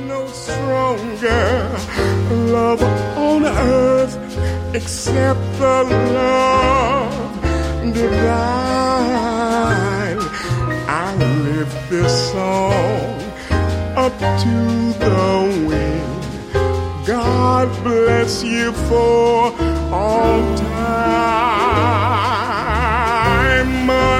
no stronger love on earth except the love divine. I lift this song up to the wind. God bless you for all time.